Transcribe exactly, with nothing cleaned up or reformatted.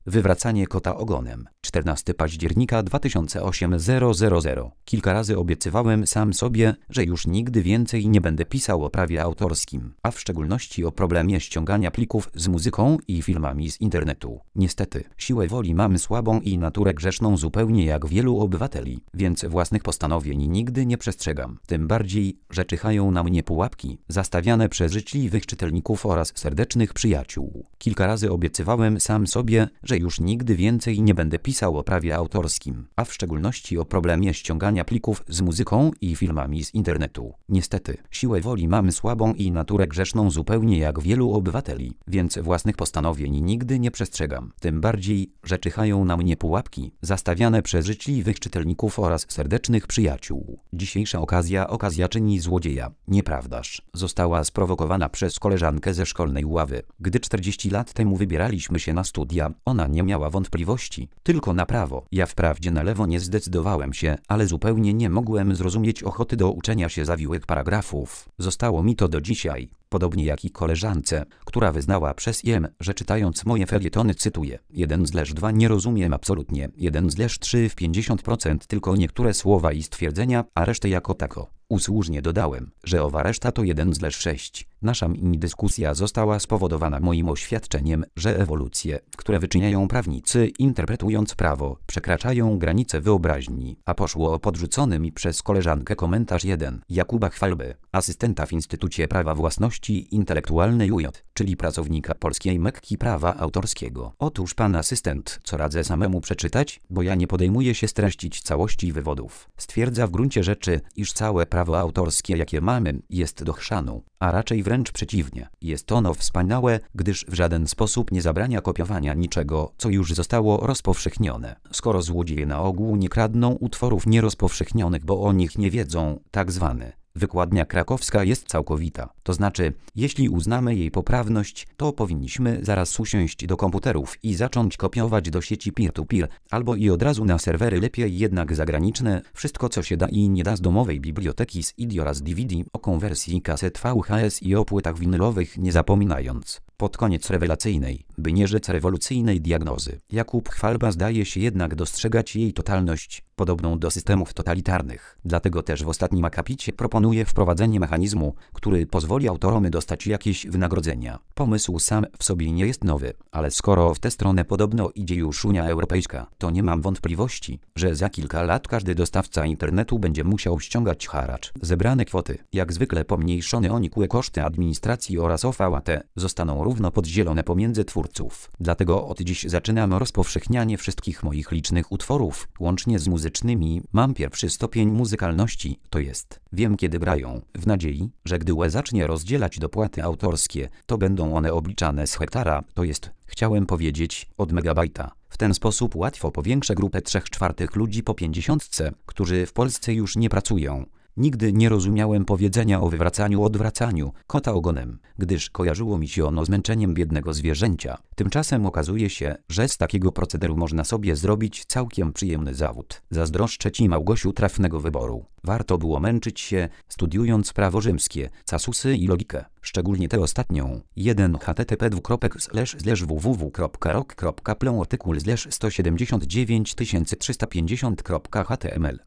Wywracanie kota ogonem. czternastego października dwa tysiące osiemnastego. Kilka razy obiecywałem sam sobie, że już nigdy więcej nie będę pisał o prawie autorskim, a w szczególności o problemie ściągania plików z muzyką i filmami z internetu. Niestety, siłę woli mam słabą i naturę grzeszną zupełnie jak wielu obywateli, więc własnych postanowień nigdy nie przestrzegam. Tym bardziej, że czyhają na mnie pułapki, zastawiane przez życzliwych czytelników oraz serdecznych przyjaciół. Kilka razy obiecywałem sam sobie, że już nigdy więcej nie będę pisał o prawie autorskim, a w szczególności o problemie ściągania plików z muzyką i filmami z internetu. Niestety, siłę woli mam słabą i naturę grzeszną zupełnie jak wielu obywateli, więc własnych postanowień nigdy nie przestrzegam. Tym bardziej, że czyhają na mnie pułapki, zastawiane przez życzliwych czytelników oraz serdecznych przyjaciół. Dzisiejsza okazja, okazja czyni złodzieja, nieprawdaż? Została sprowokowana przez koleżankę ze szkolnej ławy. Gdy czterdzieści lat temu wybieraliśmy się na studia, ona nie miała wątpliwości, tylko na prawo. Ja wprawdzie na lewo nie zdecydowałem się, ale zupełnie nie mogłem zrozumieć ochoty do uczenia się zawiłych paragrafów. Zostało mi to do dzisiaj. Podobnie jak i koleżance, która wyznała przez jem, że czytając moje felietony, cytuję, jeden zleż dwa nie rozumiem absolutnie, jeden zleż trzy w pięćdziesiąt procent tylko niektóre słowa i stwierdzenia, a resztę jako tako. Usłużnie dodałem, że owa reszta to jeden zleż sześć. Nasza mini dyskusja została spowodowana moim oświadczeniem, że ewolucje, które wyczyniają prawnicy interpretując prawo, przekraczają granice wyobraźni, a poszło o podrzucony mi przez koleżankę komentarz jeden Jakuba Chwalby, asystenta w Instytucie Prawa Własności Intelektualnej U J, czyli pracownika polskiej Mekki prawa autorskiego. Otóż pan asystent, co radzę samemu przeczytać, bo ja nie podejmuję się streścić całości wywodów. Stwierdza w gruncie rzeczy, iż całe prawo autorskie, jakie mamy, jest do chrzanu, a raczej wręcz przeciwnie. Jest ono wspaniałe, gdyż w żaden sposób nie zabrania kopiowania niczego, co już zostało rozpowszechnione. Skoro złodzieje na ogół nie kradną utworów nierozpowszechnionych, bo o nich nie wiedzą, tak zwany wykładnia krakowska jest całkowita. To znaczy, jeśli uznamy jej poprawność, to powinniśmy zaraz usiąść do komputerów i zacząć kopiować do sieci peer-to-peer, albo i od razu na serwery, lepiej jednak zagraniczne, wszystko co się da i nie da z domowej biblioteki z I D I oraz D V D, o konwersji kaset V H S i o płytach winylowych nie zapominając. Pod koniec rewelacyjnej, by nie rzec rewolucyjnej diagnozy, Jakub Chwalba zdaje się jednak dostrzegać jej totalność, podobną do systemów totalitarnych. Dlatego też w ostatnim akapicie proponuje wprowadzenie mechanizmu, który pozwoli autorom dostać jakieś wynagrodzenia. Pomysł sam w sobie nie jest nowy, ale skoro w tę stronę podobno idzie już Unia Europejska, to nie mam wątpliwości, że za kilka lat każdy dostawca internetu będzie musiał ściągać haracz. Zebrane kwoty, jak zwykle pomniejszone o nikłe koszty administracji oraz O V A T, zostaną równo podzielone pomiędzy twórców. Dlatego od dziś zaczynam rozpowszechnianie wszystkich moich licznych utworów, łącznie z muzycznymi. Mam pierwszy stopień muzykalności, to jest, wiem kiedy grają, w nadziei, że gdy U E zacznie rozdzielać dopłaty autorskie, to będą one obliczane z hektara, to jest, chciałem powiedzieć, od megabajta. W ten sposób łatwo powiększę grupę trzech czwartych ludzi po pięćdziesiątce, którzy w Polsce już nie pracują. Nigdy nie rozumiałem powiedzenia o wywracaniu odwracaniu kota ogonem, gdyż kojarzyło mi się ono z męczeniem biednego zwierzęcia. Tymczasem okazuje się, że z takiego procederu można sobie zrobić całkiem przyjemny zawód. Zazdroszczę Ci, Małgosiu, trafnego wyboru. Warto było męczyć się, studiując prawo rzymskie, casusy i logikę, szczególnie tę ostatnią. jeden h t t p dwukropek slash slash w w w kropka rok kropka plon artykuł slash sto siedemdziesiąt dziewięć tysięcy trzysta pięćdziesiąt kropka h t m l